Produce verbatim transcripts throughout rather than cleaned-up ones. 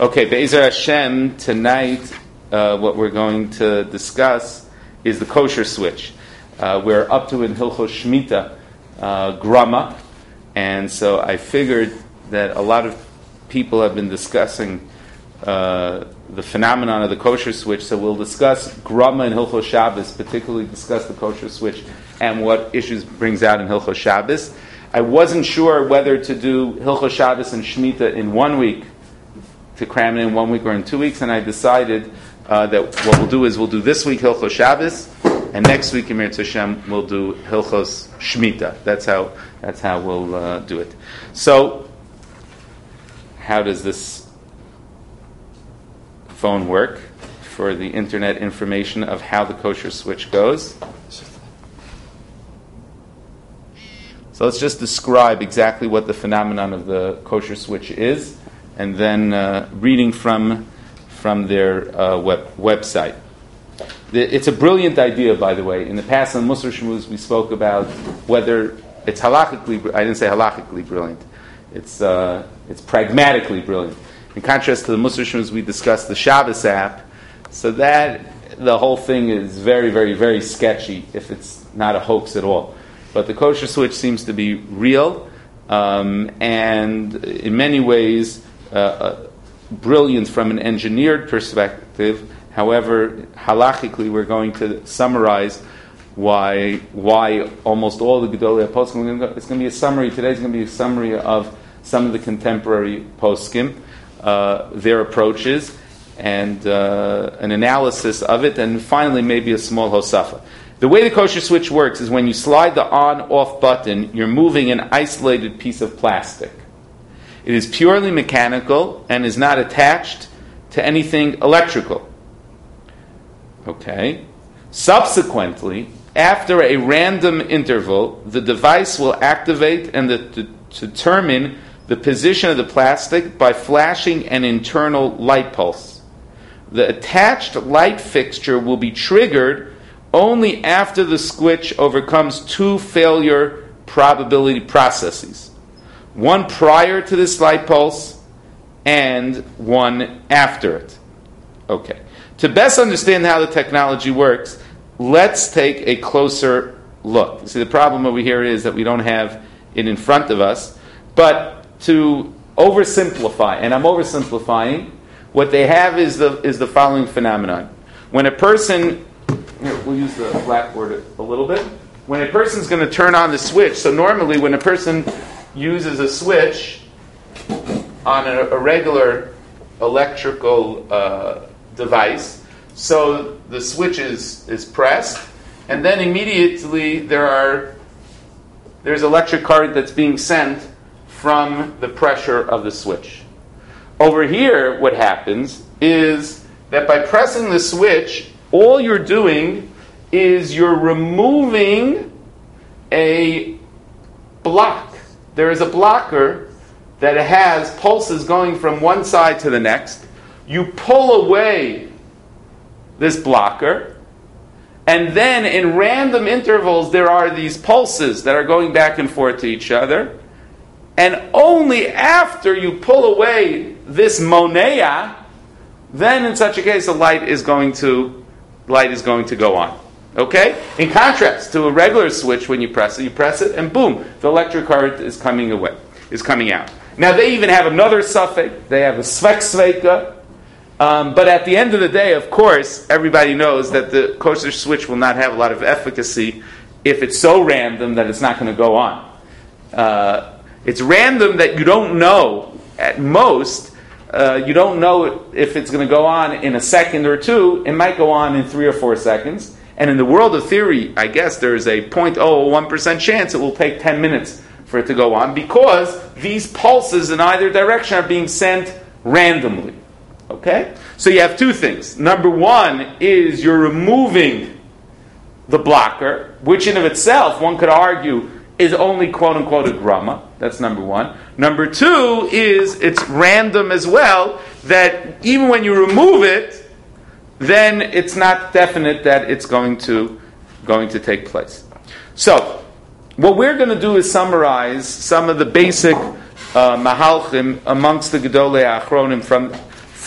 Okay, Be'ezer Hashem, tonight uh, what we're going to discuss is the kosher switch. Uh, we're up to in Hilchos Shmita, uh, Grama, and so I figured that a lot of people have been discussing uh, the phenomenon of the kosher switch, so we'll discuss Grama and Hilchos Shabbos, particularly discuss the kosher switch and what issues brings out in Hilchos Shabbos. I wasn't sure whether to do Hilchos Shabbos and Shmita in one week, to cram it in one week or in two weeks, and I decided uh, that what we'll do is we'll do this week Hilchos Shabbos, and next week in Mirz Hashem we'll do Hilchos Shmita. That's how that's how we'll uh, do it. So, how does this phone work for the internet information of how the kosher switch goes? So let's just describe exactly what the phenomenon of the kosher switch is, and then uh, reading from from their uh, web, website. The, it's a brilliant idea, by the way. In the past, on Musar Shmuz, we spoke about whether it's halachically, I didn't say halachically brilliant, it's uh, it's pragmatically brilliant. In contrast to the Musar Shmuz, we discussed the Shabbos app, so that the whole thing is very, very, very sketchy if it's not a hoax at all. But the kosher switch seems to be real, um, and in many ways, Uh, uh, brilliant from an engineered perspective. However, halachically, we're going to summarize why why almost all the Gedolei Poskim. It's going to be a summary. Today's going to be a summary of some of the contemporary Poskim, uh, their approaches, and uh, an analysis of it, and finally maybe a small hosafa. The way the kosher switch works is when you slide the on-off button, you're moving an isolated piece of plastic. It is purely mechanical and is not attached to anything electrical. Okay. Subsequently, after a random interval, the device will activate and the, to, to determine the position of the plastic by flashing an internal light pulse. The attached light fixture will be triggered only after the switch overcomes two failure probability processes. One prior to this light pulse and one after it. Okay. To best understand how the technology works, let's take a closer look. See, the problem over here is that we don't have it in front of us. But to oversimplify, and I'm oversimplifying, what they have is the is the following phenomenon. When a person, here, we'll use the blackboard a little bit. When a person's going to turn on the switch, so normally when a person uses a switch on a, a regular electrical uh, device, so the switch is, is pressed, and then immediately there are there's electric current that's being sent from the pressure of the switch. Over here, what happens is that by pressing the switch, all you're doing is you're removing a block. There is a blocker that has pulses going from one side to the next. You pull away this blocker, and then in random intervals there are these pulses that are going back and forth to each other. And only after you pull away this monea, then in such a case the light is going to light is going to go on. Okay? In contrast to a regular switch, when you press it, you press it, and boom, the electric current is coming away, is coming out. Now, they even have another suffix. They have a svek sveika. Um, but at the end of the day, of course, everybody knows that the kosher switch will not have a lot of efficacy if it's so random that it's not going to go on. Uh, it's random that you don't know, at most, uh, you don't know if it's going to go on in a second or two. It might go on in three or four seconds. And in the world of theory, I guess there is a zero point zero one percent chance it will take ten minutes for it to go on, because these pulses in either direction are being sent randomly. Okay? So you have two things. Number one is you're removing the blocker, which in of itself, one could argue, is only quote-unquote a grama. That's number one. Number two is it's random as well, that even when you remove it, then it's not definite that it's going to going to take place. So, what we're going to do is summarize some of the basic uh, mahalchim amongst the Gedolei Achronim from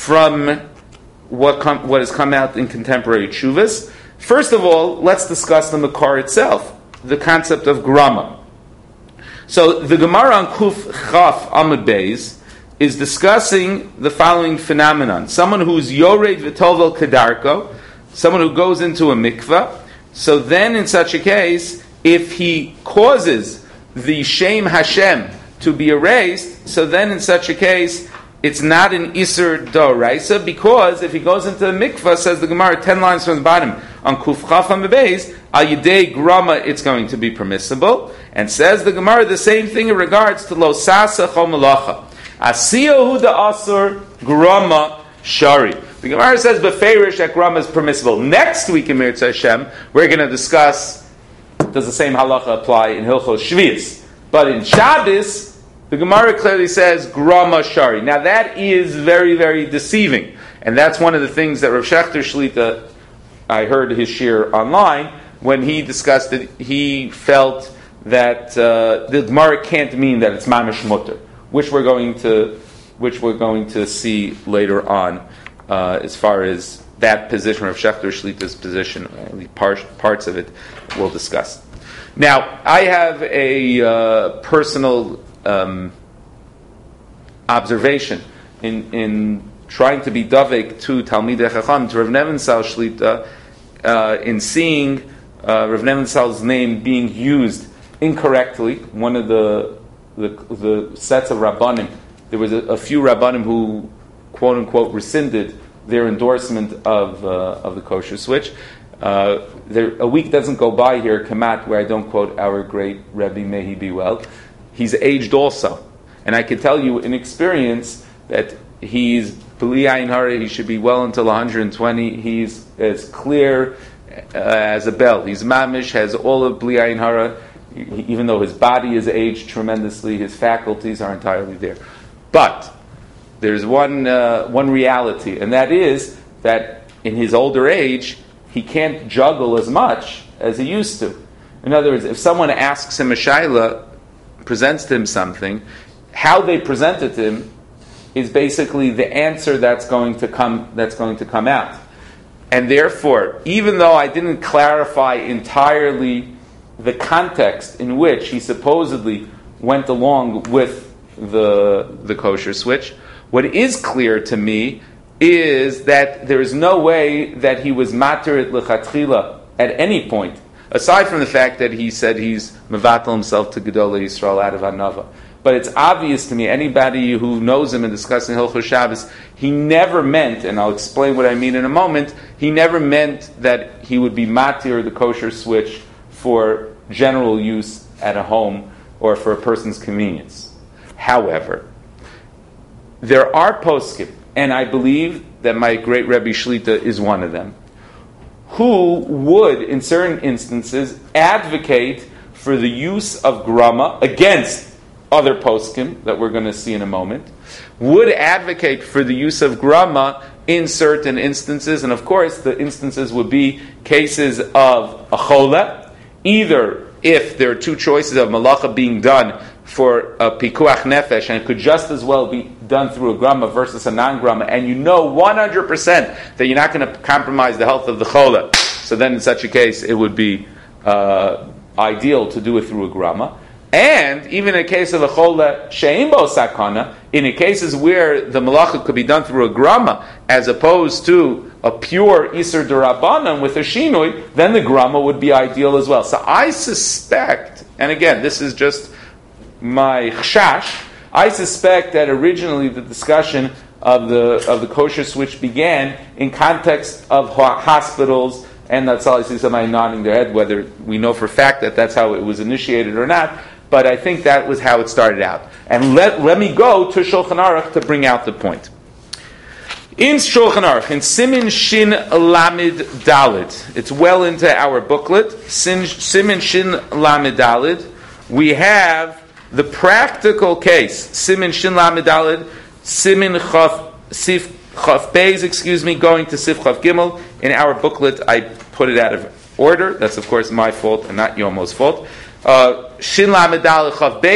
from what com- what has come out in contemporary tshuvas. First of all, let's discuss the Makar itself, the concept of grama. So the Gemara on Kuf Chaf Amud Beis is discussing the following phenomenon: someone who's Yored V'Tovel Kedarko, someone who goes into a mikvah. So then, in such a case, if he causes the Shem Hashem to be erased, so then in such a case, it's not an Isur D'Oraisa, because if he goes into the mikvah, says the Gemara, ten lines from the bottom, on Kuf Chaf Amud Beis, Al Yidei Grama, it's going to be permissible. And says the Gemara the same thing in regards to Lo Sasa Chol Malacha. Asiyahu da Asur Grama Shari. The Gemara says Beferish that grama is permissible. Next week in Mirza Hashem, we're going to discuss, does the same halacha apply in Hilchos Shvius? But in Shabbos, the Gemara clearly says grama shari. Now that is very, very deceiving. And that's one of the things that Rav Shechter Shlita, I heard his shir online, when he discussed it, he felt that uh, the Gemara can't mean that it's mamish mutter, which we're going to, which we're going to see later on. Uh, as far as that position of Shechter Shlita's position, at least par- parts of it, we'll discuss. Now, I have a uh, personal um, observation in, in trying to be davek to Talmidei Chacham, to Rav Nebenzahl Shlita, uh, in seeing uh, Rav Nebenzahl's name being used incorrectly. One of the the, the sets of Rabbanim, there was a, a few Rabbanim who quote unquote rescinded their endorsement of uh, of the kosher switch. Uh, there, a week doesn't go by here, Kamat, where I don't quote our great Rebbe, may he be well. He's aged also, and I can tell you in experience that he's b'li ayin hara. He should be well until one hundred twenty. He's as clear uh, as a bell. He's mamish, has all of b'li ayin hara. Even though his body is aged tremendously, his faculties are entirely there. But there's one uh, one reality, and that is that in his older age, he can't juggle as much as he used to. In other words, if someone asks him a shaila, presents to him something, how they present it to him is basically the answer that's going to come that's going to come out. And therefore, even though I didn't clarify entirely the context in which he supposedly went along with the the kosher switch, what is clear to me is that there is no way that he was materit lechatchila at any point, aside from the fact that he said he's mevatel himself to Gedolei Yisrael out of Anava. But it's obvious to me, anybody who knows him and discussing Hilchos Shabbos, he never meant, and I'll explain what I mean in a moment, he never meant that he would be matir the kosher switch for general use at a home or for a person's convenience. However, there are poskim, and I believe that my great Rebbe Shlita is one of them, who would, in certain instances, advocate for the use of grama against other poskim that we're going to see in a moment, would advocate for the use of grama in certain instances, and of course the instances would be cases of a chola, either if there are two choices of malacha being done for a pikuach nefesh, and it could just as well be done through a grama versus a non-grama, and you know one hundred percent that you're not going to compromise the health of the chola, so then in such a case it would be uh, ideal to do it through a grama. And even in a case of a chola she'imbo sakana, in a cases where the malacha could be done through a grama as opposed to a pure iser derabanan with a shinui, then the grama would be ideal as well. So I suspect, and again, this is just my chshash, I suspect that originally the discussion of the of the kosher switch began in context of hospitals, and that's all I see somebody nodding their head, whether we know for a fact that that's how it was initiated or not. But I think that was how it started out. And let, let me go to Shulchan Aruch to bring out the point. In Shulchan Aruch, in Simin Shin Lamed Dalid, it's well into our booklet, Sin, Simin Shin Lamed Dalid, we have the practical case, Simin Shin Lamed Dalid, Simin Chaf, Sif Chaf Beis, excuse me, going to Sif Chaf Gimel. In our booklet, I put it out of order. That's, of course, my fault and not Yomo's fault. Uh, Shin Lamed Dalid Chaf Beis,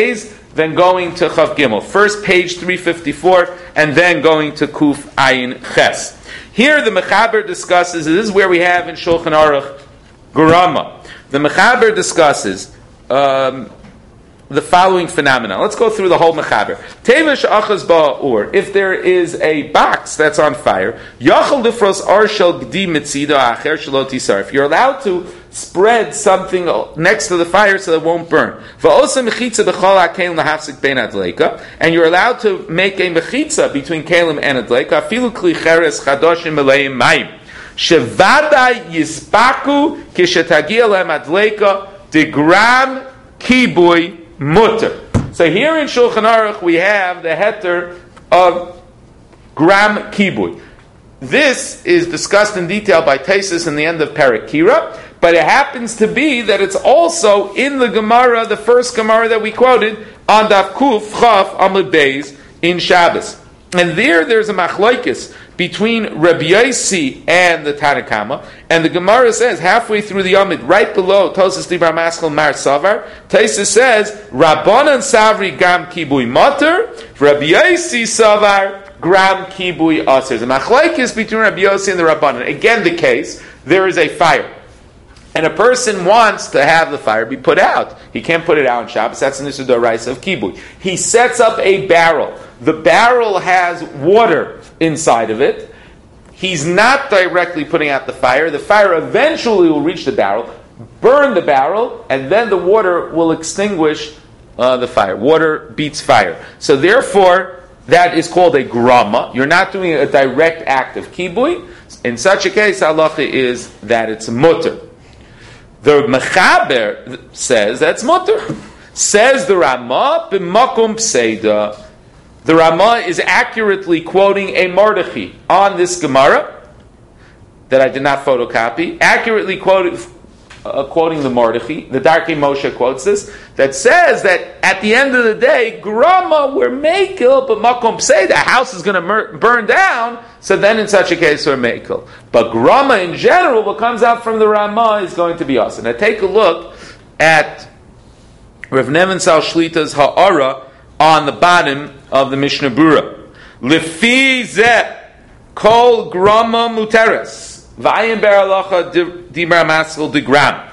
then going to Chav Gimel. First page three fifty-four, and then going to Kuf Ayin Ches. Here the Mechaber discusses, this is where we have in Shulchan Aruch, Grama. The Mechaber discusses um, the following phenomena. Let's go through the whole Mechaber. Tevish achas ba'ur. If there is a box that's on fire, yachal lifros ar shel gdi mitzida acher shelo tisar. If you're allowed to spread something next to the fire so that it won't burn. Va'osa mechitza b'chol ha'kelim lahafsik bein adleika. And you're allowed to make a mechitza between kelim and adleika. Afilu kli cheres chadoshim meleim mayim. Shevada yispaku kishetagil lehem adleika degram kibui mutter. So here in Shulchan Aruch we have the heter of gram kibui. This is discussed in detail by Taisus in the end of Perek Kira, but it happens to be that it's also in the Gemara, the first Gemara that we quoted, on Daf Kuf Chaf Amud Beis in Shabbos. And there, there's a machlokes between Rabbi Yossi and the Tanna Kama, and the Gemara says halfway through the Amid, right below Tosas Dibar Maskal Mar Savar, Taisus says Rabbanan Savri Gam Kibui Mater, Rabbi Yossi Savar Gram Kibui Aser. The machlokes between Rabbi Yossi and the Rabbanan. Again, the case there is a fire, and a person wants to have the fire be put out. He can't put it out on Shabbos. That's an issue of kibui. He sets up a barrel. The barrel has water inside of it. He's not directly putting out the fire. The fire eventually will reach the barrel, burn the barrel, and then the water will extinguish uh, the fire. Water beats fire. So therefore, that is called a grama. You're not doing a direct act of kibui. In such a case, halacha is that it's mutter. The Mechaber says that's mutter. Says the Ramah, b'makom pseida. The Ramah is accurately quoting a Mordechai on this Gemara that I did not photocopy. Accurately quoted, uh, quoting the Mordechai, the Darkei Moshe quotes this, that says that at the end of the day, Grama, we're mekel, but makom pseida, the house is going to mur- burn down. So then, in such a case, we're mekel. But Grama in general, what comes out from the Ramah is going to be awesome. Now, take a look at Rav Nebenzahl Shlita's Ha'ara on the bottom of the Mishnah Berurah. Lefi zeh kol grama muteres v'ayin ber halacha dibar maskal degram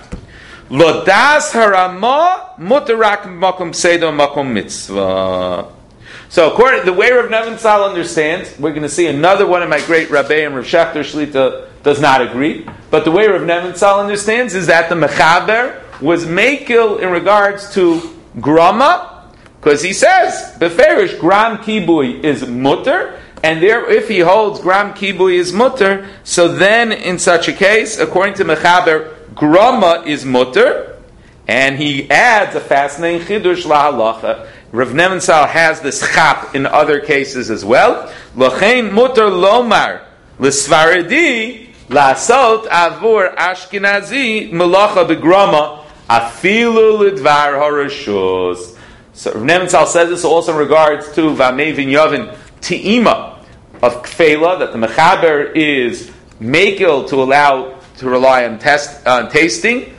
lodas harama muterak makom sedo makom mitzvah. So, according the way Rav Nebenzahl understands, we're going to see another one of my great Rabbeim, Rav Shechter Shlita, does not agree. But the way Rav Nebenzahl understands is that the Mechaber was mekil in regards to grama, because he says, beferish, gram kibui is mutter, and there, if he holds gram kibui is mutter, so then in such a case, according to Mechaber, grama is mutter, and he adds a fascinating chidush lahalacha. Rav Nebenzahl has this chap in other cases as well. L'chein mutter lomar l'sfaredi lasot avur Ashkenazi melacha begrama afilu l'dvar harashus. So Rav Nebenzahl says this also in regards to Vamevin Yavin Te'ima of Kfela, that the Mechaber is makil to allow to rely on test on tasting,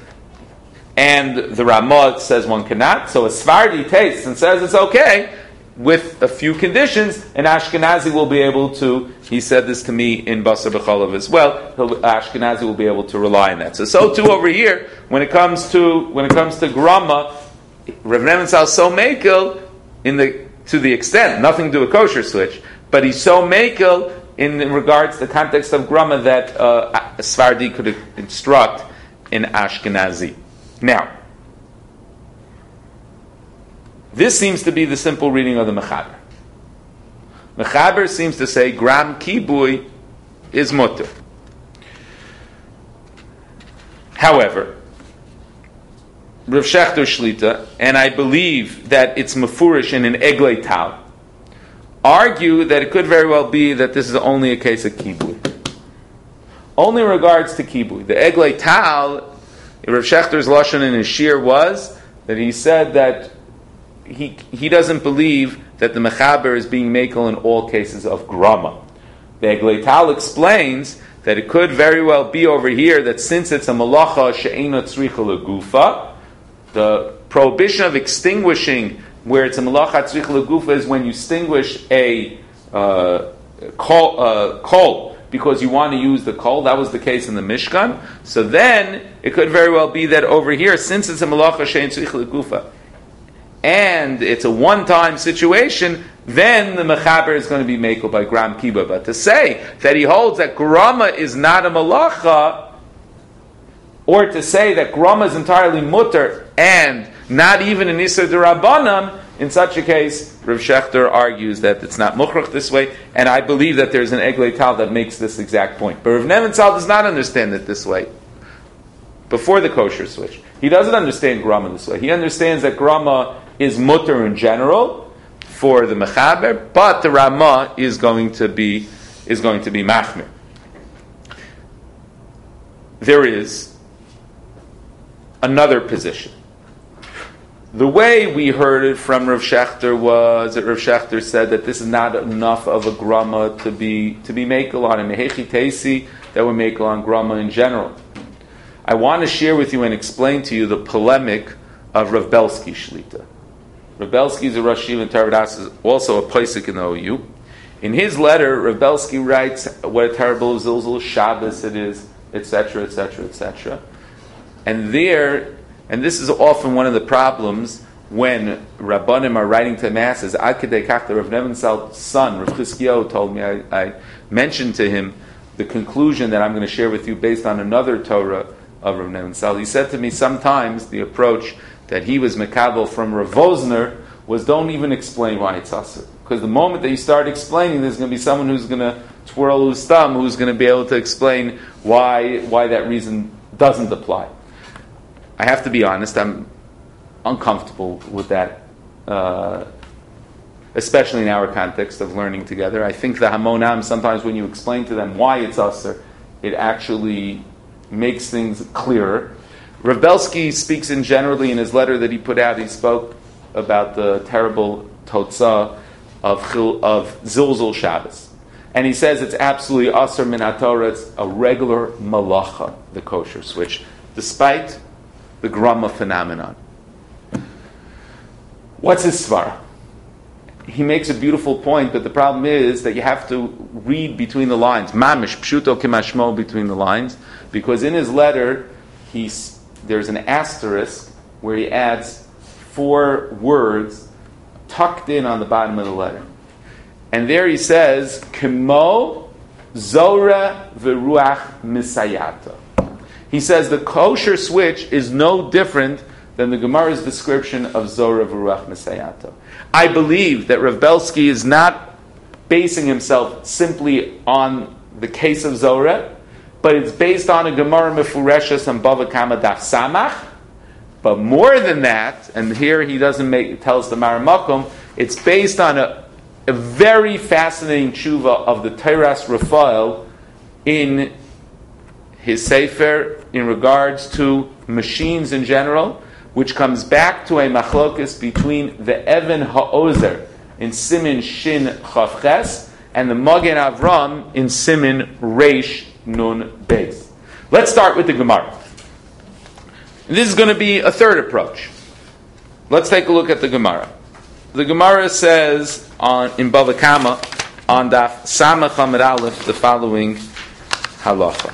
and the Ramah says one cannot. So a Sfardi tastes and says it's okay with a few conditions, and Ashkenazi will be able to. He said this to me in Basar B'chalav as well. Ashkenazi will be able to rely on that. So so too over here when it comes to when it comes to Grama. Rav Nebenzahl is so makel in the to the extent nothing to do with kosher switch, but he's so makel in, in regards to the context of grama that uh, a Sfardi could instruct in Ashkenazi. Now, this seems to be the simple reading of the Mechaber. Mechaber seems to say gram kibui is mutter. However, Rav Shechter Shlita, and I believe that it's mefurish in an Eglei Tal, argue that it could very well be that this is only a case of kibui. Only in regards to kibui. The Eglei Tal, Rav Shechter's lashon in his shir was that he said that he he doesn't believe that the Mechaber is being makel in all cases of grama. The Eglei Tal explains that it could very well be over here that since it's a malacha she'ena tzricha legufa, the prohibition of extinguishing where it's a Malacha Tzrich L'Gufa is when you extinguish a uh, coal, uh, coal because you want to use the coal. That was the case in the Mishkan. So then, it could very well be that over here, since it's a Malacha Shein Tzrich L'Gufa, and it's a one-time situation, then the Mechaber is going to be Mekel by Gram Kiba. But to say that he holds that Grama is not a Malacha, or to say that Grama is entirely Mutter, and not even an Isser D'Rabbanan, in such a case, Rav Shechter argues that it's not Mukhrach this way, and I believe that there's an Eglei Tal that makes this exact point. But Rav Nebenzahl does not understand it this way. Before the kosher switch, he doesn't understand Grama this way. He understands that Grama is Mutter in general for the Mechaber, but the Ramah is going to be is going to be Machmir. There is another position. The way we heard it from Rav Shechter was that Rav Shechter said that this is not enough of a grama to be to be mekel on a mehechi teisi that would mekel on grama in general. I want to share with you and explain to you the polemic of Rav Belsky Shlita. Rav Belsky is a Rosh Yeshiva in Tarvadas, is also a Pesach in the O U. In his letter, Rav Belsky writes what a terrible zilzul Shabbos it is, et cetera, et cetera, et cetera. And there, and this is often one of the problems when Rabbanim are writing to masses. Ad Kedei Kach, the Rav Nebenzahl's son, Rav Chizkiyahu, told me, I, I mentioned to him the conclusion that I'm going to share with you based on another Torah of Rav Nebenzahl. He said to me sometimes the approach that he was mekabel from Rav Vosner was don't even explain why it's asur. Because the moment that you start explaining, there's going to be someone who's going to twirl his thumb, who's going to be able to explain why why that reason doesn't apply. I have to be honest, I'm uncomfortable with that, uh, especially in our context of learning together. I think the Hamonam, sometimes when you explain to them why it's asur, it actually makes things clearer. Rav Belsky speaks in generally in his letter that he put out, he spoke about the terrible totzah of Chil, of Zilzul Shabbos. And he says it's absolutely asur min haTorah, it's a regular malacha, the kosher switch, despite the grama phenomenon. What's his svara? He makes a beautiful point, but the problem is that you have to read between the lines. Mamish, pshuto kemashmo, between the lines, because in his letter, he's there's an asterisk where he adds four words tucked in on the bottom of the letter. And there he says, Kemo Zora Veruach Misayata. He says the kosher switch is no different than the Gemara's description of Zora Veruach Misayata. I believe that Rav Belsky is not basing himself simply on the case of Zora, but it's based on a Gemara Mefureshes and Bava Kama Daf Samach. But more than that, and here he doesn't make tell us the Maramakum, it's based on a, a very fascinating tshuva of the Teiras Raphael in his Sefer in regards to machines in general, which comes back to a machlokes between the Even Ha'ozer in Simin Shin Chavches and the Magen Avram in Simin Reish Nun Beis. Let's start with the Gemara. This is going to be a third approach. Let's take a look at the Gemara. The Gemara says on in Bava Kama on Daf Samach Amud Aleph the following halacha.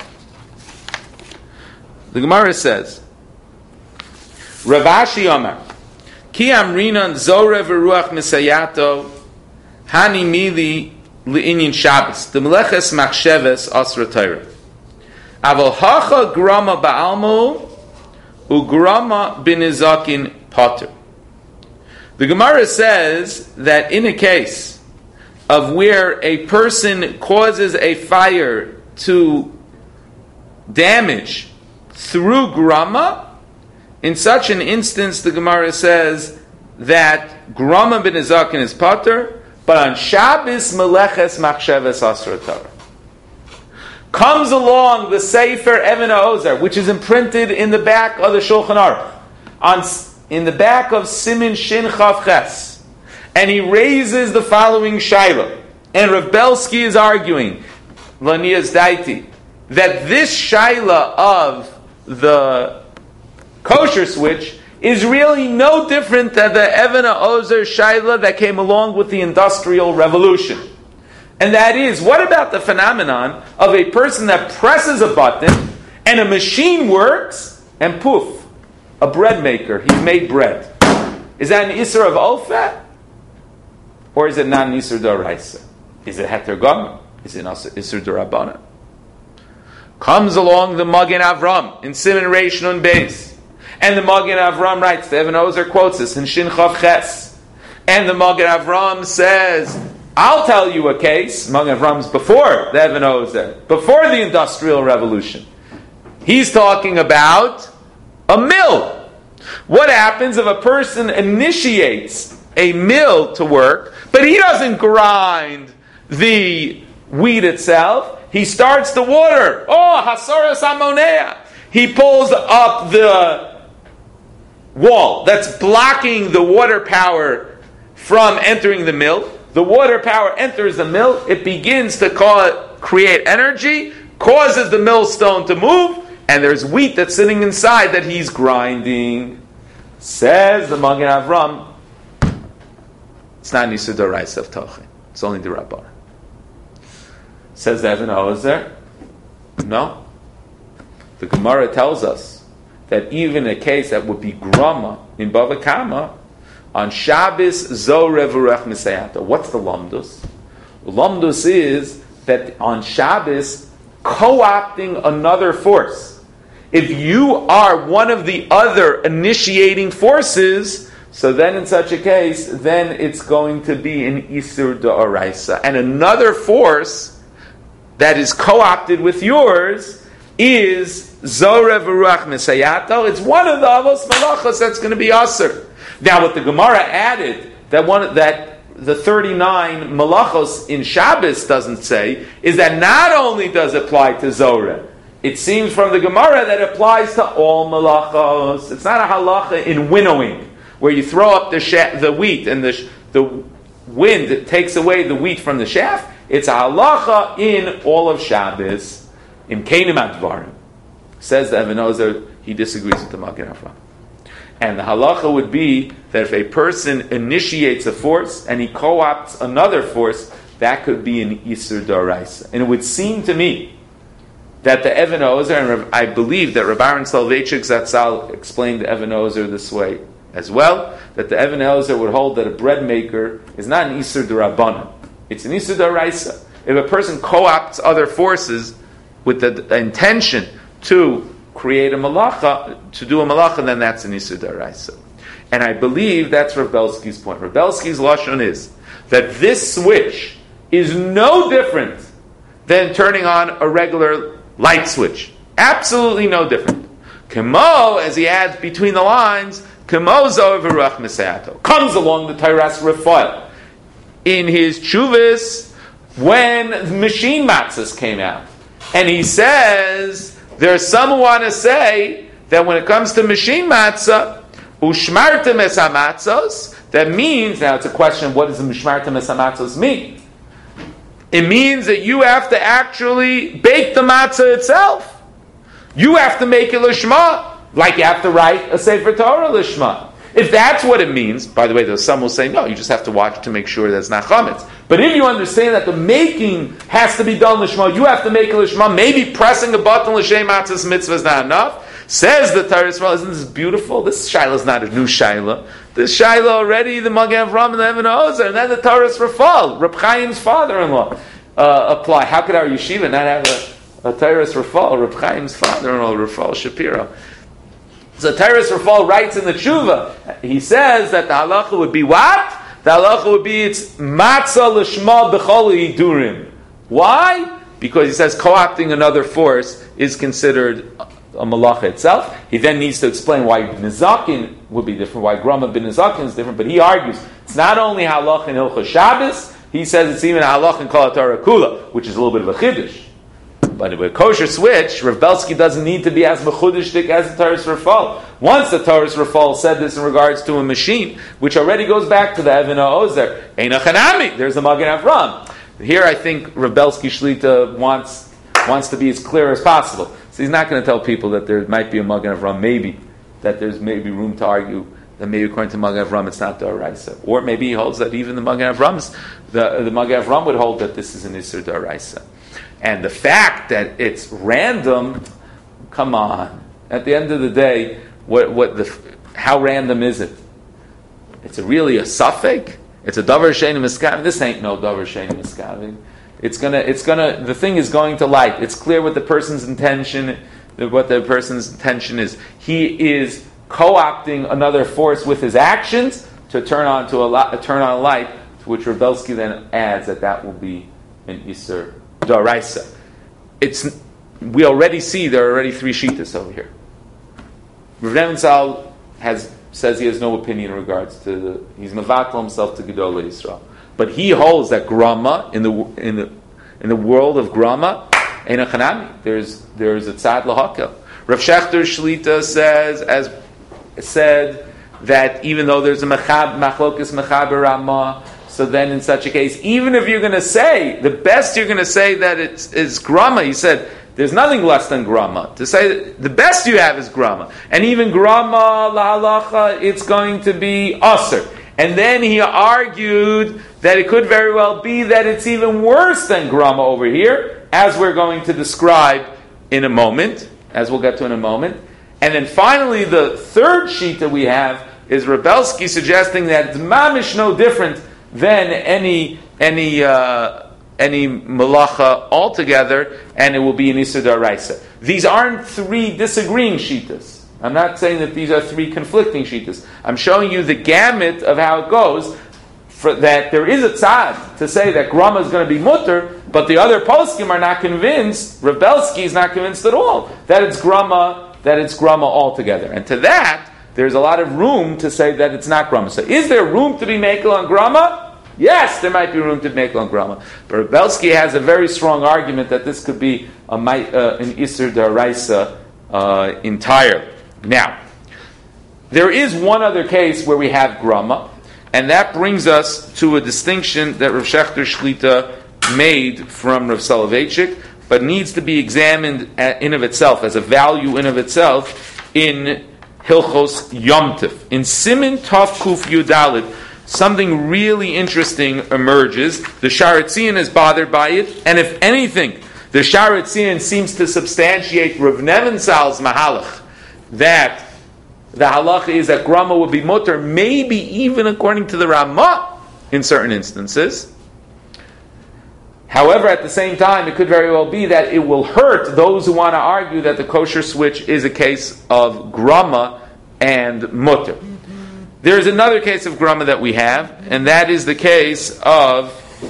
The Gemara says, Rav Ashi Amar, Ki Amrinan Zora Veruach Misayato Hani Mili Li'inyin Shabbos the Meleches Machsheves Asra Torah Aval Hacha Grama Ba'almo Ugrama Binizakin Potter. The Gemara says that in a case of where a person causes a fire to damage through grama, in such an instance the Gemara says that grama binizakin is potter, but on Shabbos meleches machsheves asra Torah. Comes along the Sefer Even HaOzer, which is imprinted in the back of the Shulchan Aruch, on in the back of Simin Shin Chav Ches, and he raises the following shaila. And Rav Belsky is arguing, Lanias Daiti, that this shaila of the kosher switch is really no different than the Even HaOzer Shaila that came along with the Industrial Revolution. And that is, what about the phenomenon of a person that presses a button and a machine works and poof, a bread maker, he's made bread. Is that an Isser of Olfet? Or is it not an Isser D'Oraisa? Is it Heter Gam? Is it Isser D'Rabbanan? Comes along the Magen Avram in Siman Reish Nun Beis. And the Magen Avram writes, the Even HaOzer quotes this in Shin Chav Ches. And the Magen Avram says, I'll tell you a case. Magen Avram's before the Even HaOzer, before the Industrial Revolution. He's talking about a mill. What happens if a person initiates a mill to work, but he doesn't grind the wheat itself? He starts the water. Oh, Hasoras Amonea. He pulls up the wall that's blocking the water power from entering the mill. The water power enters the mill. It begins to cause, create energy, causes the millstone to move, and there's wheat that's sitting inside that he's grinding. Says the Magen Avram, it's not Nisur D'Oraisa of Tochen. It's only the Rabbanan. Says the Even HaOzer, no. The Gemara tells us that even a case that would be Grama in Bava Kama, on Shabbos Zoreh V'Ruach Misayata. What's the Lamdus? The Lamdus is that on Shabbos, co-opting another force. If you are one of the other initiating forces, so then in such a case, then it's going to be an Isur D'Oraisa. And another force that is co-opted with yours is Zoreh V'Ruach Misayato. It's one of the Avos Malachos that's going to be Asur. Now, what the Gemara added, that one that the thirty-nine Malachos in Shabbos doesn't say, is that not only does it apply to Zoreh, it seems from the Gemara that it applies to all Malachos. It's not a halacha in winnowing, where you throw up the sh- the wheat and the sh- the wind takes away the wheat from the shaft. It's a halacha in all of Shabbos. Im Keinim Advarim. Says the Even HaOzer, he disagrees with the Magen Avram. And the halacha would be that if a person initiates a force and he co-opts another force, that could be an Isur D'Oraisa. And it would seem to me that the Even HaOzer, and I believe that Reb Aaron Soloveitchik Zatzal explained the Even HaOzer this way as well, that the Even HaOzer would hold that a bread maker is not an Isur D'Rabbanan. It's an Isur D'Oraisa. If a person co-opts other forces with the, the intention to create a malacha, to do a malacha, then that's an Isur D'Oraisa. And I believe that's Rav Belsky's point. Rav Belsky's lashon is that this switch is no different than turning on a regular light switch. Absolutely no different. Kemo, as he adds between the lines, Kemo Zoreh V'Ruach Misayato. Comes along the Tairas Rafael in his Chuvas when machine matzahs came out. And he says, there's some who want to say that when it comes to machine matzah, ushmartem es hamatzos, that means, now it's a question, what does the ushmartem es hamatzos mean? It means that you have to actually bake the matzah itself. You have to make it lishma, like you have to write a Sefer Torah lishma. If that's what it means, by the way, there's some will say, no, you just have to watch to make sure that's not chametz. But if you understand that the making has to be done lishma, you have to make it lishma, maybe pressing a button l'shem matzahs mitzvah is not enough. Says the Torah, isn't this beautiful? This shaila is not a new shaila. This shaila already, the Magen Avram and the Even HaOzer, and then the Torah Rafal, Reb Chaim's father-in-law, uh, apply. How could our yeshiva not have a, a Torah Rafal, Reb Chaim's father-in-law, Rafal Shapiro? So Tyrus Rafal writes in the Tshuva, he says that the halacha would be what? The halacha would be it's matzah l'shma b'chol yidurim. Why? Because he says co-opting another force is considered a malacha itself. He then needs to explain why Nizakin would be different, why Grama bin Nizakin is different, but he argues it's not only halacha in Hilchos Shabbos, he says it's even halacha in Kol HaTorah Kula, which is a little bit of a chiddush. But with a kosher switch, Rav Belsky doesn't need to be as mechudishtik as the Torah Rafal. Once the Torah Rafal said this in regards to a machine, which already goes back to the Even HaOzer, Eina Chanami, there's the Magen Avram. Here I think Rav Belsky Shlita wants wants to be as clear as possible. So he's not going to tell people that there might be a Magen Avram, maybe, that there's maybe room to argue that maybe according to Magen Avram it's not D'Oraisa. Or maybe he holds that even the Magen Avram's, the, the Magen Avram would hold that this is an Isser D'Oraisa. And the fact that it's random, come on. At the end of the day, what what the how random is it? It's a really a suffix. It's a davar she'eino miskavin. This ain't no davar she'eino miskavin. It's gonna. It's gonna. The thing is going to light. It's clear what the person's intention. What the person's intention is. He is co-opting another force with his actions to turn on to a li- turn on a light, to which Reb Belsky then adds that that will be an Isser D'Oraisa. It's. We already see there are already three shittas over here. Rav Nebenzahl has says he has no opinion in regards to the, he's mevatel himself to Gedolei Yisrael, but he holds that grama in the in the in the world of grama ein a chanami. There's there's a tzad lahakel. Rav Shechter Shlita says as said that even though there's a machab machlokes mechaber Ramah, so then in such a case, even if you're going to say the best, you're going to say that it's is grama. He said. There's nothing less than grama. To say the best you have is grama. And even grama, la halacha, it's going to be aser. And then he argued that it could very well be that it's even worse than grama over here, as we're going to describe in a moment, as we'll get to in a moment. And then finally, the third sheet that we have is Reb Belsky suggesting that it's mamish no different than any, any, uh, any malacha altogether, and it will be an Isser D'Oraisa. These aren't three disagreeing shittas. I'm not saying that these are three conflicting shittas. I'm showing you the gamut of how it goes, for that there is a tzad to say that grama is going to be mutter, but the other poskim are not convinced, Reb Belsky is not convinced at all, that it's grama, that it's grama altogether. And to that, there's a lot of room to say that it's not grama. So is there room to be makel on grama? Yes, there might be room to make on grama. But Reb Belsky has a very strong argument that this could be a, uh, an Isser D'Oraisa uh, entirely. Now, there is one other case where we have grama, and that brings us to a distinction that Rav Shechter Shlita made from Rav Soloveitchik, but needs to be examined in of itself, as a value in of itself, in Hilchos Yom Tov. In Siman Tov Kuf Yudalit, something really interesting emerges. The Sha'ar HaTziyun is bothered by it, and if anything, the Sha'ar HaTziyun seems to substantiate Rav Nebenzahl's mahalach, that the halacha is that grama would be mutter, maybe even according to the Ramah in certain instances. However, at the same time, it could very well be that it will hurt those who want to argue that the kosher switch is a case of grama and mutter. There is another case of grama that we have, and that is the case of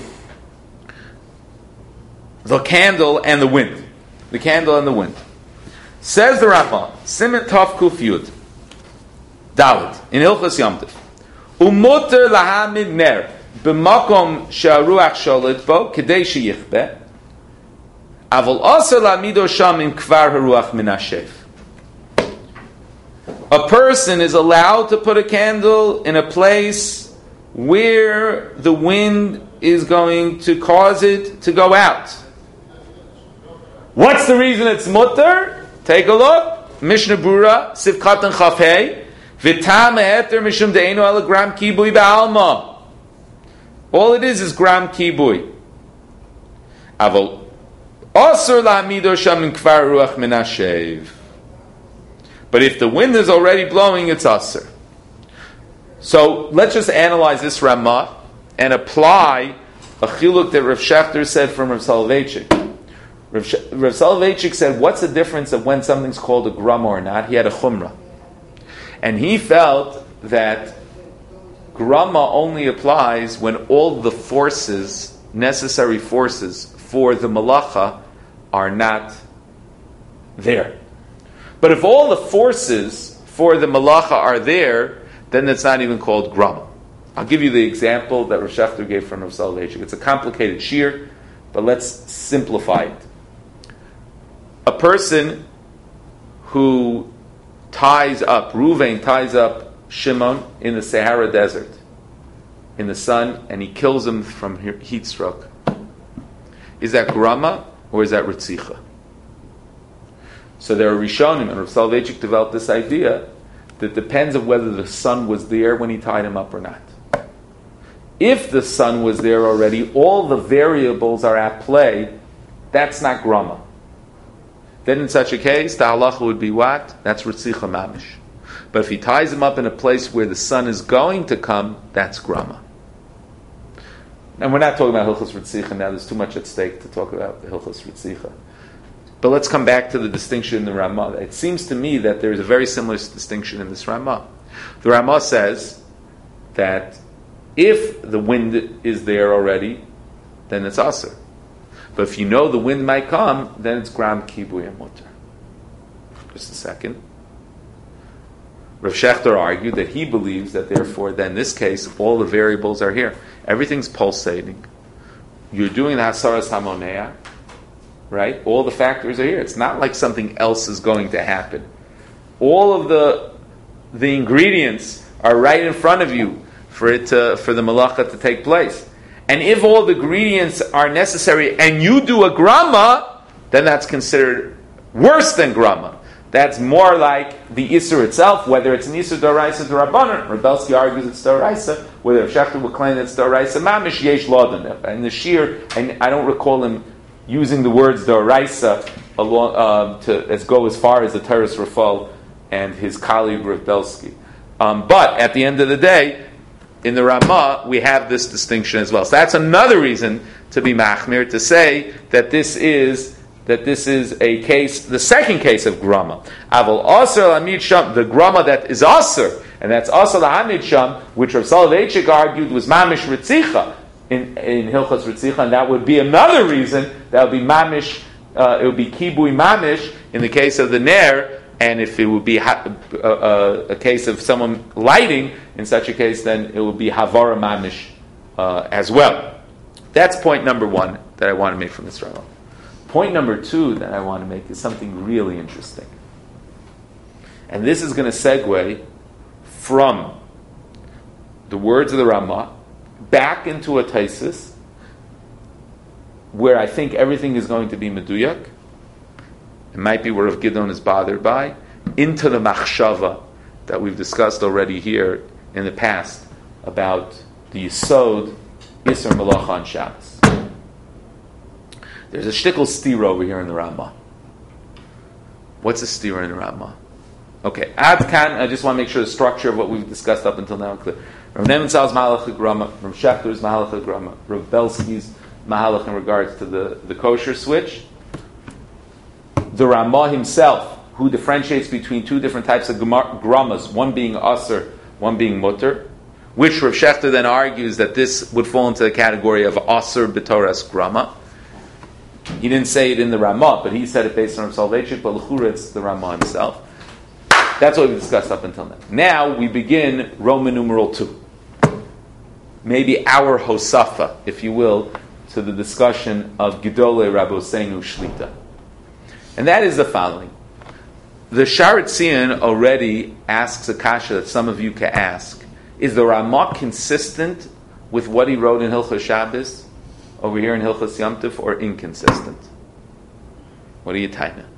the candle and the wind. The candle and the wind. Says the Rambam, Siman Tov Kuf Yud, Dalet, in Hilchos Yom Tov, Umuter lahamid ner, b'makom she'aruach sholet bo, kedei sheyichbeh, avol aser la'amido sham im kvar haruach min hashev. A person is allowed to put a candle in a place where the wind is going to cause it to go out. What's the reason it's mutter? Take a look. Mishnah Brura, Sivkat and Chafhei, V'tam e'eter mishum de'enu ala gram kibui ba'alma. All it is is gram kibui. Avol asur la'amido sham in kvar ruach min hashev. But if the wind is already blowing, it's asur. So let's just analyze this Ramah and apply a chiluk that Rav Shechter said from Rav Soloveitchik. Rav, Sh- Rav Soloveitchik said, what's the difference of when something's called a grama or not? He had a chumrah. And he felt that grama only applies when all the forces, necessary forces for the malacha are not there. But if all the forces for the malacha are there, then it's not even called grama. I'll give you the example that Rav Shechter gave from Rav Soloveitchik. It's a complicated shir, but let's simplify it. A person who ties up, Ruvain ties up Shimon in the Sahara Desert, in the sun, and he kills him from heat stroke. Is that grama or is that ritzicha? So there are Rishonim, and Rav Soloveitchik developed this idea that depends on whether the sun was there when he tied him up or not. If the sun was there already, all the variables are at play. That's not grama. Then in such a case, the halacha would be what? That's ritzicha mamish. But if he ties him up in a place where the sun is going to come, that's grama. And we're not talking about hilchos ritzicha now. There's too much at stake to talk about the hilchos ritzicha. But let's come back to the distinction in the Ramah. It seems to me that there is a very similar distinction in this Ramah. The Ramah says that if the wind is there already, then it's aser. But if you know the wind might come, then it's gram kibui and mutter. Just a second. Rav Shechter argued that he believes that therefore, then in this case, all the variables are here. Everything's pulsating. You're doing the hasaras hamonea, right? All the factors are here. It's not like something else is going to happen. All of the the ingredients are right in front of you for it to, for the malacha to take place. And if all the ingredients are necessary and you do a grama, then that's considered worse than grama. That's more like the Isser itself, whether it's an Isser Doraisa Dorabanan. Rebelsky argues it's Doraisa, whether Shechter will claim it's Doraisa Mamish, Yesh Lodan. And the Shir, and I don't recall him using the words Doraisa along, uh, to as go as far as the Teres Rafal and his colleague Rebelsky. Um, but at the end of the day, in the Ramah, we have this distinction as well. So that's another reason to be machmir, to say that this is that this is a case, the second case of grama. Aval aser lamid sham, the grama that is aser, and that's aser lahamid sham, which Rav Soloveitchik argued was mamish ritzicha in in Hilchos Ritzicha, and that would be another reason that would be mamish. Uh, it would be kibui mamish in the case of the ner. And if it would be ha- a, a, a case of someone lighting, in such a case, then it would be havara mamish uh, as well. That's point number one that I want to make from this Ramah. Point number two that I want to make is something really interesting. And this is going to segue from the words of the Ramah back into a taisis where I think everything is going to be meduyak. It might be where Rav Gidon is bothered by, into the machshava that we've discussed already here in the past about the Yisod Yisr Malacha on Shabbos. There's a shtickle stira over here in the Ramah. What's a stira in the Ramah? Okay, Ad Kan, I just want to make sure the structure of what we've discussed up until now is clear. Rav Nebenzahl's Mahalach Grama, Rav Shechter's Mahalach Grama, Rav Belsky's Mahalach in regards to the, the kosher switch. The Ramah himself, who differentiates between two different types of gramas, one being aser, one being mutter, which Rav Shechter then argues that this would fall into the category of aser b'toras grama. He didn't say it in the Ramah, but he said it based on Rav Soloveitchik, but l'chura it's the Ramah himself. That's what we discussed up until now. Now we begin Roman numeral two. Maybe our hosafa, if you will, to the discussion of Gedolei Rabbeinu Shlita. And that is the following. The Sharet Tzion already asks a kasha that some of you can ask. Is the Ramah consistent with what he wrote in Hilchos Shabbos over here in Hilchos Yom Tov, or inconsistent? What are you taina?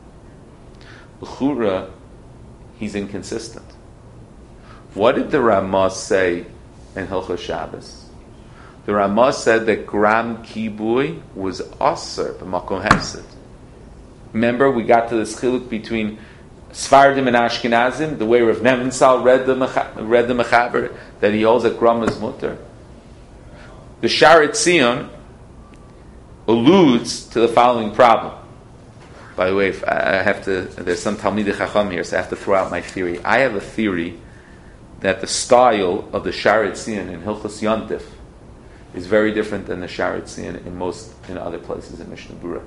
L'chura, he's inconsistent. What did the Ramah say in Hilchos Shabbos? The Ramah said that gram kibui was aser b'makom hefsed. Remember, we got to this chiluk between Sfardim and Ashkenazim, the way Rav Nebenzahl read the read the Mechaber, that he holds that Gram is mutter. The Sharet Tzion alludes to the following problem. By the way, if I have to, there's some Talmidei Chacham here, so I have to throw out my theory. I have a theory that the style of the Sharet Tzion in Hilchos Yom Tov is very different than the Sharet Tzion in most in other places in Mishnah Berurah.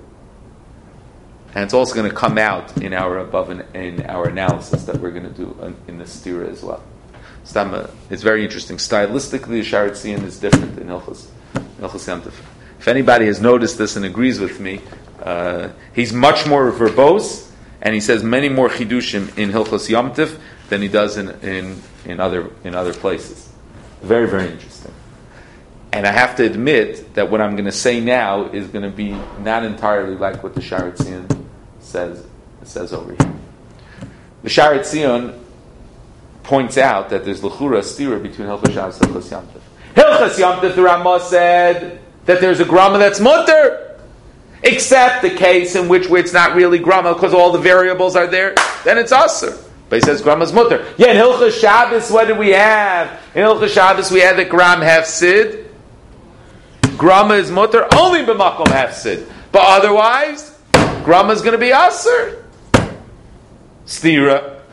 And it's also going to come out in our above in, in our analysis that we're going to do in, in the stira as well. Stama, it's very interesting. Stylistically, the Sharet Tzion is different in Hilchos Yom Tov. If anybody has noticed this and agrees with me, uh, he's much more verbose, and he says many more chidushim in Hilchos Yom Tov than he does in, in in other in other places. Very, very interesting. And I have to admit that what I'm going to say now is going to be not entirely like what the Sharet Tzion says says over here. The Sharet Tzion points out that there's l'chura stira between Hilchos Shabbos and Hilchos Yom Tov. Hilchos Yom Tov, the Ramah said that there's a grama that's mutter, except the case in which it's not really grama because all the variables are there, then it's aser. But he says grama's mutter. Yeah, in Hilchos Shabbos, what did we have? In Hilchos Shabbos, we had the gram hefsid. Grama is mutter only b'makom hefsid. But otherwise, grama is going to be aser. Stira.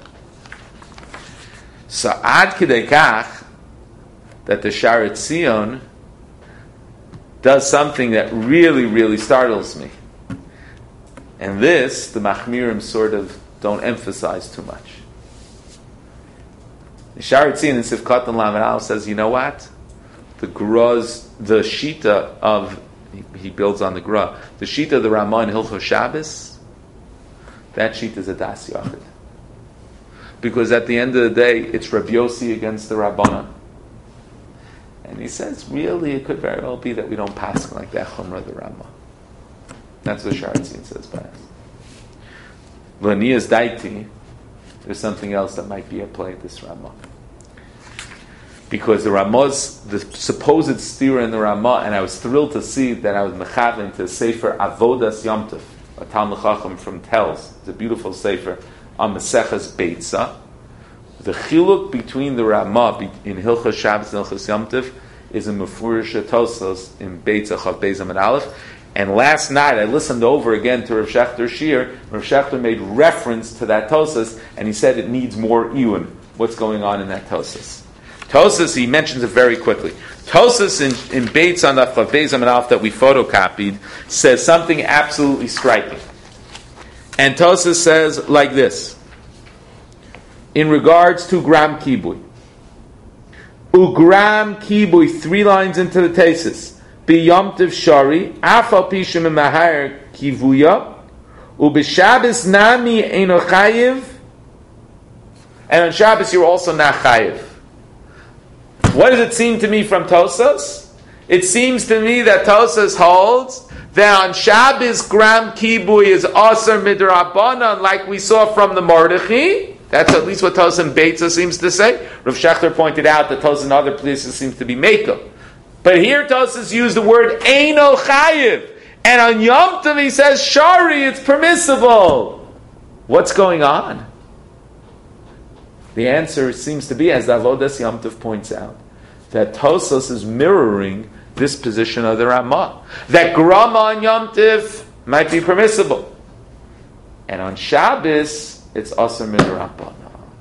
So ad kidei kach that the Sharet Zion does something that really, really startles me. And this, the Machmirim sort of don't emphasize too much. The Sharet Zion in Sivkot and Lamed Aleph says, you know what? The Gra's, the Shita of, he, he builds on the Gra, the Shita of the Ramah in Hilchos Shabbos, that Shita is a Das Yachid. Because at the end of the day, it's Rabbi Yossi against the Rabbanan. And he says, really, it could very well be that we don't pass like that Chumrah the Ramah. That's what Sharet Zion says by us. L'niyas daiti, there's something else that might be at play at this Ramah. Because the Ramah's, the supposed stira in the Ramah, and I was thrilled to see that I was mechaven to Sefer Avodas Yom Tov, a Talmud Chacham from Telz. It's a beautiful Sefer on Maseches Beitza. The chiluk between the Ramah in Hilchos Shabbos and Hilchos Yom Tov is in Mefurish Tosos in Beitza Chav Beis Amud Aleph. And last night I listened over again to Rav Shechter Shir. Rav Shechter made reference to that Tosos, and he said it needs more Iyun. What's going on in that Tosos? Tosos, he mentions it very quickly. Tosos in, in Beitza on the Chav Beis Amud Aleph that we photocopied says something absolutely striking. And Tosos says like this, in regards to gram kibui. Ugram kibui, three lines into the thesis. B'yomtiv shari, afal pishim mahar kivuya, u'b'shabbos nami eino chayiv, and on Shabbos you're also not chayiv. What does it seem to me from Tosos? It seems to me that Tosos holds that on Shabbos gram kibui is aser midrabanan, like we saw from the Mordechai. That's at least what Tosos in Beitza seems to say. Rav Shechter pointed out that Tosos in other places seems to be Mekel. But here Tosos used the word Eino Chayiv. And on Yom Tov he says, Shari, it's permissible. What's going on? The answer seems to be, as the Avodas Yom Tov points out, that Tosos is mirroring this position of the Ramah. That Grama on Yom Tov might be permissible. And on Shabbos, it's Aser Midrabanan.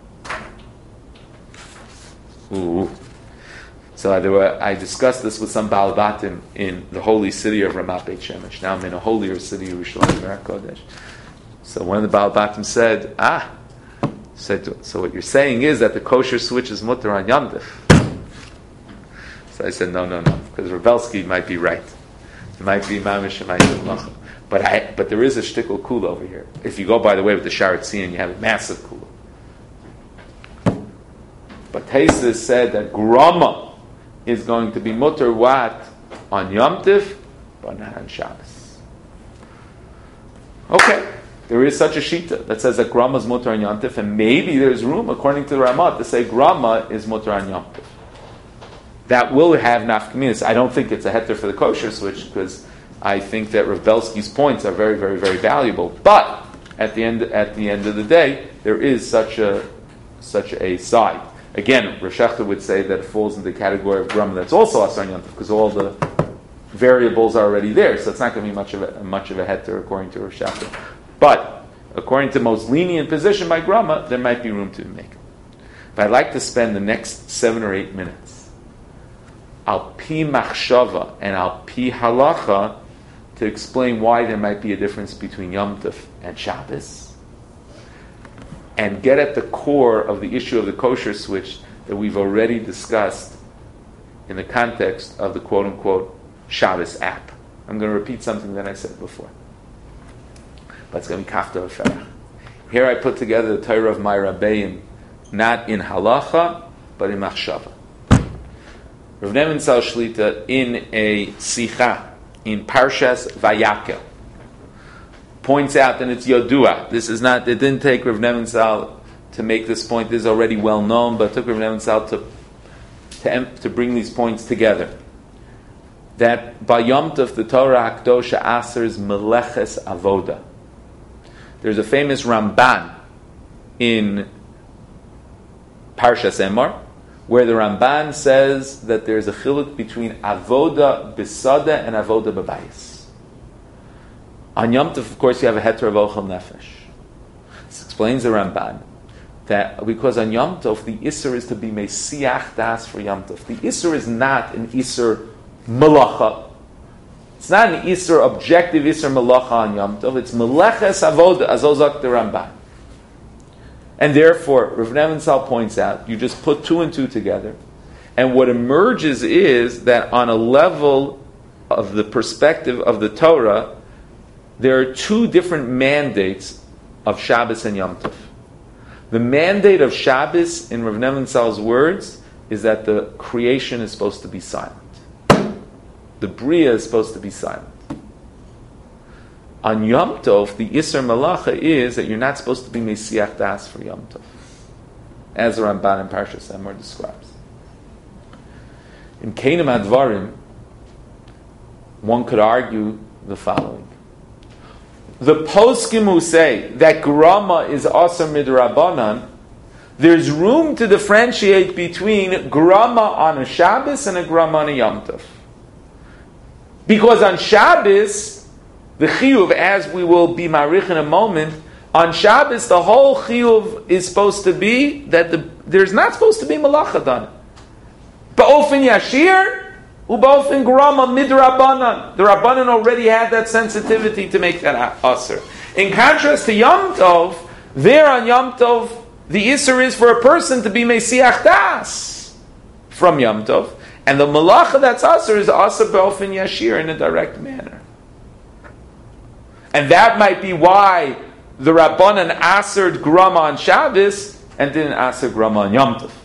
Ooh. So I, were, I discussed this with some Baal Batim in the holy city of Ramat Beit Shemesh. Now I'm in a holier city, Yerushalayim HaKodesh. So one of the Baal Batim said, ah, said, so what you're saying is that the kosher switch is mutter on Yom Tov. So I said, no, no, no, because Rebelsky might be right. It might be Mamish, it might be Malacha. But I, but there is a shtickle kula over here. If you go, by the way, with the Sharet Zion, you have a massive kula. But Taisus said that Grama is going to be mutter what? On Yom Tov, but not on Shabbos. Okay, there is such a shita that says that Grama is mutter on Yom Tov, and maybe there's room, according to the Ramah, to say Grama is mutter on Yom Tov. That will have nafkaminas. I don't think it's a heter for the kosher switch, because I think that Rav Belsky's points are very, very, very valuable. But at the end, at the end of the day, there is such a such a side. Again, Rav Shechter would say that it falls in the category of grama that's also asar on Yom Tov, because all the variables are already there, so it's not going to be much of a much of a heter according to Rav Shechter. But according to most lenient position by grama, there might be room to make. But I'd like to spend the next seven or eight minutes al pi machshava and al pi halacha to explain why there might be a difference between Yom Tov and Shabbos, and get at the core of the issue of the kosher switch that we've already discussed in the context of the quote-unquote Shabbos app. I'm going to repeat something that I said before, but it's going to be kafta v'ferach. Here I put together the Torah of my Rabbeim, not in halacha, but in machshava. Rav Nebenzahl Shlita, in a sicha, in Parshas Vayakel, points out, and it's Yodua. This is not, it didn't take Rav Nebenzahl to make this point. This is already well known, but it took Rav Neven Sal to, to, to bring these points together. That by Yom Tov, the Torah HaKdosha asers meleches avoda. There's a famous Ramban in Parshas Emor, where the Ramban says that there's a chiluk between avoda b'sada and avoda b'bayis. On Yom Tov, of course, you have a heter of ochel nefesh. This explains the Ramban that because on Yom Tov, the Isser is to be mesiach das for Yom Tov. The Isser is not an Isser malacha. It's not an Isser, objective Isser malacha on Yom Tov. It's meleches avoda, azozak the Ramban. And therefore, Rav Neven Sal points out, you just put two and two together, and what emerges is that on a level of the perspective of the Torah, there are two different mandates of Shabbos and Yom Tov. The mandate of Shabbos, in Rav Neven Sal's words, is that the creation is supposed to be silent. The Bria is supposed to be silent. On Yom Tov, the Isser Malacha is that you're not supposed to be Mesiach Das for Yom Tov, as the Ramban in Parshas Emor describes. In Keinim Advarim, one could argue the following. The poskim who say that grama is Asar Midrabanan, there's room to differentiate between grama on a Shabbos and a grama on a Yom Tov. Because on Shabbos, the chiyuv, as we will be marich in a moment, on Shabbos, the whole chiyuv is supposed to be that the, there's not supposed to be malacha done. Ba'ofen yashir, u'ba'ofen grama midrabanan. The Rabbanan already had that sensitivity to make that aser. In contrast to Yom Tov, there on Yom Tov, the iser is for a person to be mesiach das from Yom Tov, and the malacha that's aser is aser ba'ofen yashir in a direct manner. And that might be why the Rabbanan asered grama on Shabbos and didn't aser grama on Yom Tov.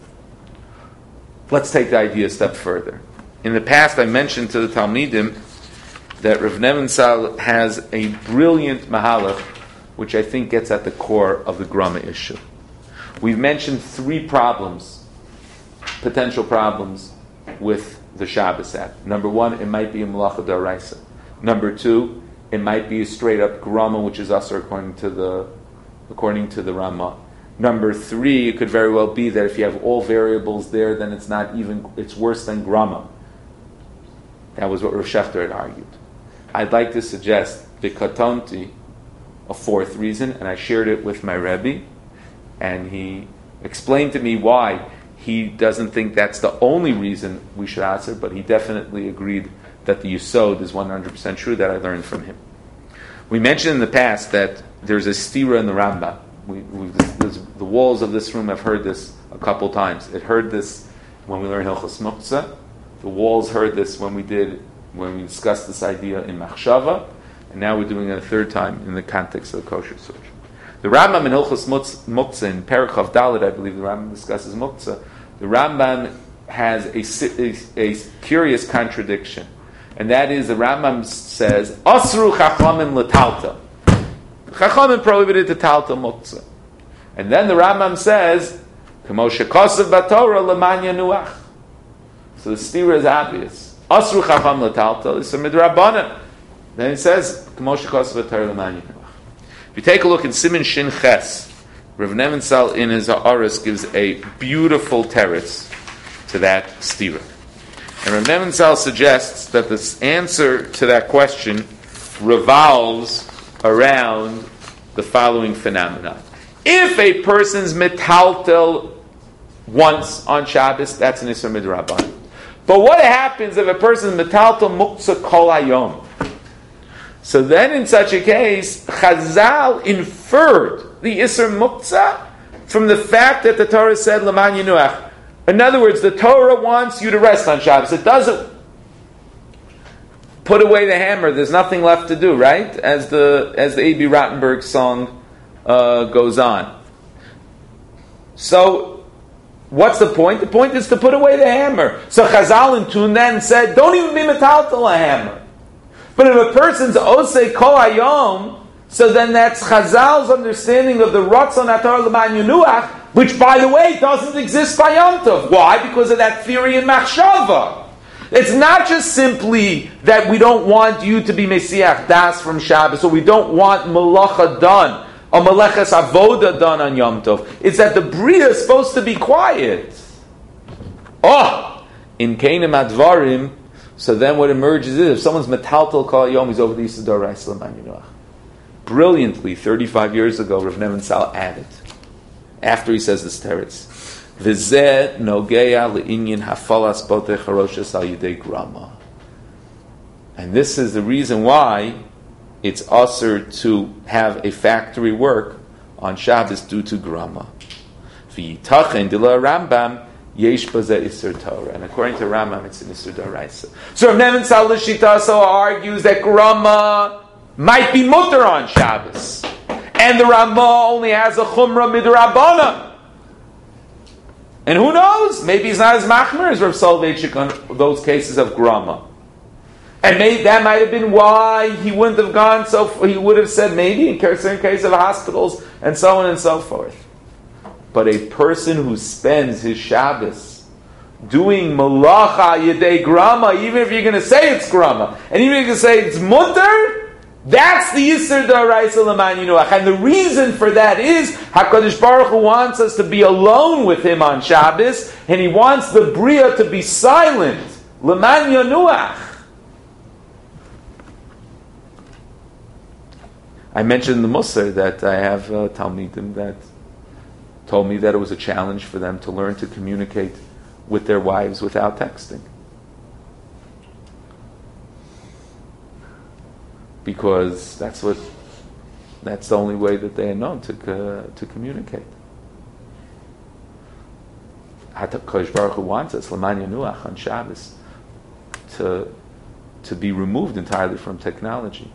Let's take the idea a step further. In the past, I mentioned to the Talmidim that Rav Neven Sal has a brilliant mahalach, which I think gets at the core of the grama issue. We've mentioned three problems, potential problems, with the Shabbos act. Number one, it might be a malacha d'oraisa. Number two, it might be a straight up grama, which is asur according to the according to the Rama. Number three, it could very well be that if you have all variables there, then it's not even it's worse than grama. That was what Rav Shechter had argued. I'd like to suggest the katonti, a fourth reason, and I shared it with my Rebbe, and he explained to me why he doesn't think that's the only reason we should answer, but he definitely agreed that the Yisod is one hundred percent true, that I learned from him. We mentioned in the past that there's a stira in the Rambam. We, the walls of this room have heard this a couple times. It heard this when we learned Hilchos Muktzah. The walls heard this when we did when we discussed this idea in Machshava, and now we're doing it a third time in the context of the Kosher Sutra. The Rambam in Hilchos Muktzah in Perichav Dalet, I believe the Rambam discusses Muktzah. The Rambam has a, a, a curious contradiction. And that is, the Rambam says, Asru chachamim letalta. Chachamim prohibited to talta muktzah. And then the Rambam says, K'mo shekosav b'Torah lemanya nuach. So the stira is obvious. Asru chacham letalta is a midrabanan. Then it says, K'mo shekosav b'Torah lemanya nuach. If you take a look in Siman Shin Ches, Rav Neven Sal in his Ha'aros gives a beautiful teretz to that stira. And Rav Neven Sal suggests that the answer to that question revolves around the following phenomenon. If a person's metaltel once on Shabbos, that's an Isser Midrabanan. But what happens if a person's metaltel muktzah kol hayom? So then in such a case, Chazal inferred the Isser Muktzah from the fact that the Torah said, L'man Yinuach. In other words, the Torah wants you to rest on Shabbos. It doesn't put away the hammer. There's nothing left to do, right? As the as the A B Rottenberg song uh, goes on. So, what's the point? The point is to put away the hammer. So Chazal in Tun then said, don't even be metaltal a hammer. But if a person's osei kol hayom, So then that's Chazal's understanding of the Ratzon Atar L'man Yenuach, which, by the way, doesn't exist by Yom Tov. Why? Because of that theory in Machshava. It's not just simply that we don't want you to be Mesiach Das from Shabbos, or we don't want Malacha done, or Meleches Avoda done on Yom Tov. It's that the Bria is supposed to be quiet. Oh! In Keinim Advarim, so then what emerges is, if someone's Metaltal Kol Yom, he's over the Yisud D'Oraisa L'man Yenuach. Brilliantly, thirty-five years ago, Rav Neven Sal added, after he says this teretz, V'zeh nogeya le'inyin hafalas potech haroshes al yidei grama. And this is the reason why it's usher to have a factory work on Shabbos due to grama. V'yitachen dila Rambam yesh bazeh isur Torah. And according to Rambam, it's an isur d'oraisa. So Rav Neven Sal l'shita so argues that grama might be mutter on Shabbos. And the Ramah only has a chumrah midrabanan. And who knows? Maybe he's not as machmer as Rav Soloveitchik on those cases of grama. And maybe that might have been why he wouldn't have gone so, he would have said maybe in certain cases of hospitals and so on and so forth. But a person who spends his Shabbos doing malacha yedei grama, even if you're going to say it's grama, and even if you're going to say it's mutter, that's the Yisur D'Oraisa L'man Yenuach. And the reason for that is HaKadosh Baruch Hu wants us to be alone with Him on Shabbos, and He wants the Bria to be silent. L'man Yenuach. I mentioned in the Musar that I have uh, Talmidim that told me that it was a challenge for them to learn to communicate with their wives without texting. Because that's what, that's the only way that they are known to uh, to communicate. HaKadosh Baruch Hu wants us, L'man Yenuach, on Shabbos, to to be removed entirely from technology.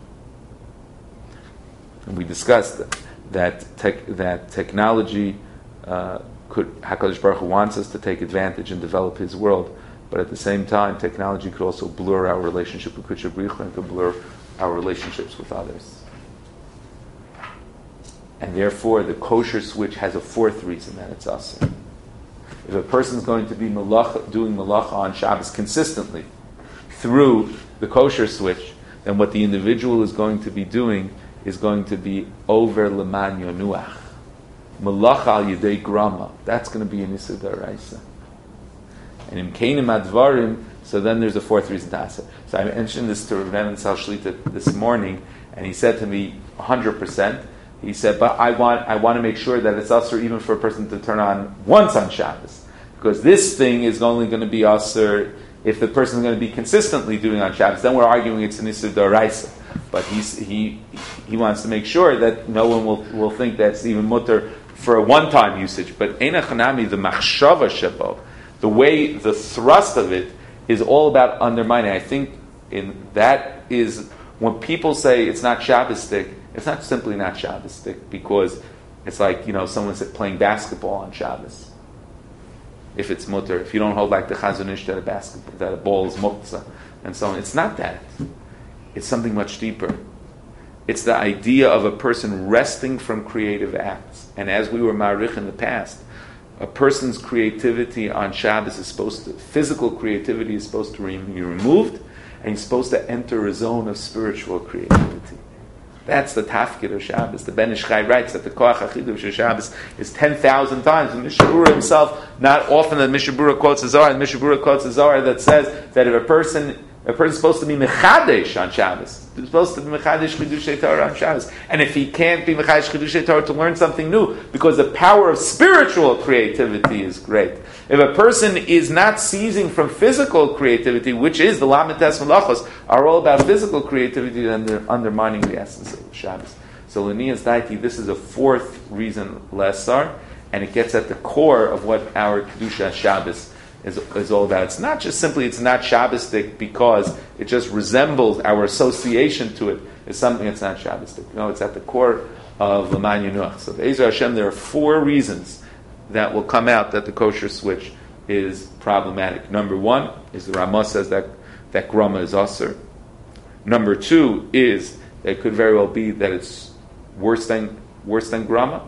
And we discussed that that, tech, that technology uh, could, HaKadosh Baruch Hu wants us to take advantage and develop His world, but at the same time, technology could also blur our relationship with Kudsha Bricha and could blur our relationships with others. And therefore, the kosher switch has a fourth reason that it's asur. If a person is going to be malacha, doing malacha on Shabbos consistently through the kosher switch, then what the individual is going to be doing is going to be over L'man Yenuach. Malacha al yedei grama. That's going to be an isur d'oraisa. And in Keinim Advarim, so then there's a fourth reason to ask it. So I mentioned this to Rav Neven Sal Shlita this morning, and he said to me, one hundred percent, he said, but I want I want to make sure that it's usher even for a person to turn on once on Shabbos. Because this thing is only going to be usher if the person is going to be consistently doing on Shabbos. Then we're arguing it's an isur d'oraisa. But he's, he he wants to make sure that no one will, will think that's even mutter for a one-time usage. But Eina Chanami, the machshava shebo, the way, the thrust of it, is all about undermining. I think in that is when people say it's not Shabbosdik, it's not simply not Shabbosdik because it's like, you know, someone's playing basketball on Shabbos. If it's mutter, if you don't hold like the Chazon Ish that a basketball, that a ball is muktzah, and so on. It's not that. It's something much deeper. It's the idea of a person resting from creative acts. And as we were ma'arich in the past, a person's creativity on Shabbos is supposed to, physical creativity is supposed to be removed, and he's supposed to enter a zone of spiritual creativity. That's the tafkid of Shabbos. The Ben Ish Chai writes that the koach hachidush of Shabbos is ten thousand times. And Mishabura himself, not often that Mishabura quotes a Zohar, and Mishabura quotes a Zohar that says that if a person, a person is supposed to be mechadesh on Shabbos, he's supposed to be mechadesh chidushay Torah on Shabbos, and if he can't be mechadesh chidushay Torah to learn something new, because the power of spiritual creativity is great. If a person is not seizing from physical creativity, which is the Lamites Malachos, are all about physical creativity, then they're undermining the essence of Shabbos. So L'nias Daiti, this is a fourth reason lesar, and it gets at the core of what our Kedusha Shabbos is, is all about. It's not just simply, it's not Shabbosdik because it just resembles our association to it is something that's not Shabbosdik. No, it's at the core of L'man Yenuach. So Be'ezer Hashem, there are four reasons that will come out that the kosher switch is problematic. Number one is the Ramah says that that grama is usher. Number two is that it could very well be that it's worse than worse than grama.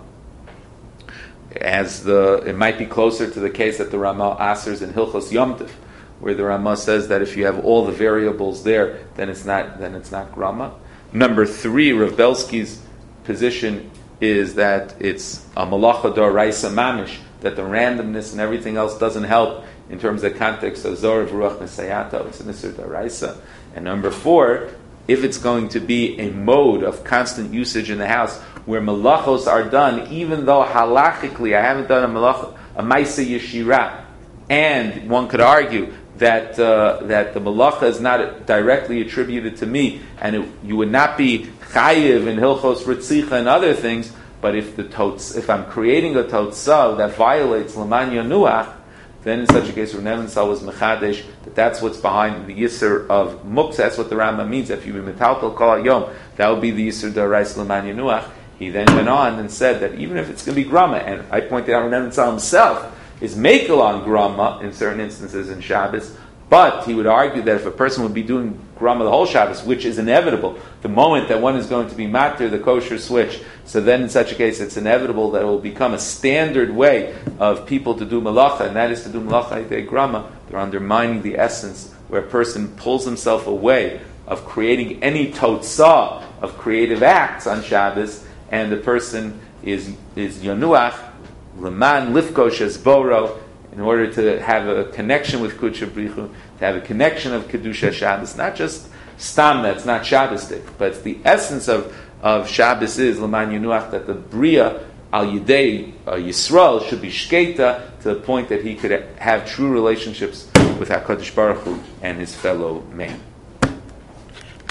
As the it might be closer to the case that the Ramah asers in Hilchos Yom Tov, where the Ramah says that if you have all the variables there, then it's not then it's not grama. Number three, Rav Belsky's position is that it's a malacha d'oraisa mamish, that the randomness and everything else doesn't help in terms of the context of Zohar V'ruach Nesayato. It's an isur d'oraisa. And number four, if it's going to be a mode of constant usage in the house where malachos are done, even though halachically I haven't done a malacha, a maisa yeshira, and one could argue that uh, that the malacha is not directly attributed to me, and it, you would not be chayiv in hilchos ritzicha and other things. But if the tots, if I'm creating a totza that violates laman yanuach, then in such a case, Rav Nebenzahl was mechadesh that that's what's behind the yisur of muktzah. That's what the Rambam means. If you be metaltal kol hayom, that would be the yisur d'oraisa laman yanuach. He then went on and said that even if it's going to be grama, and I pointed out Rav Nebenzahl himself is makel on grama in certain instances in Shabbos, but he would argue that if a person would be doing grama the whole Shabbos, which is inevitable, the moment that one is going to be matter the kosher switch, so then in such a case it's inevitable that it will become a standard way of people to do malacha, and that is to do malacha ite grama. They're undermining the essence where a person pulls himself away of creating any totzah of creative acts on Shabbos, and the person is is yanuach Leman lifkosh es boro, in order to have a connection with Kudsha Brichu, to have a connection of Kedusha Shabbos, not just Stam, that's not Shabbosdik, but the essence of, of Shabbos is Leman Yenuach, that the Bria al Yidei uh, Yisrael should be shketa to the point that he could have true relationships with HaKadosh Baruch Hu and his fellow man.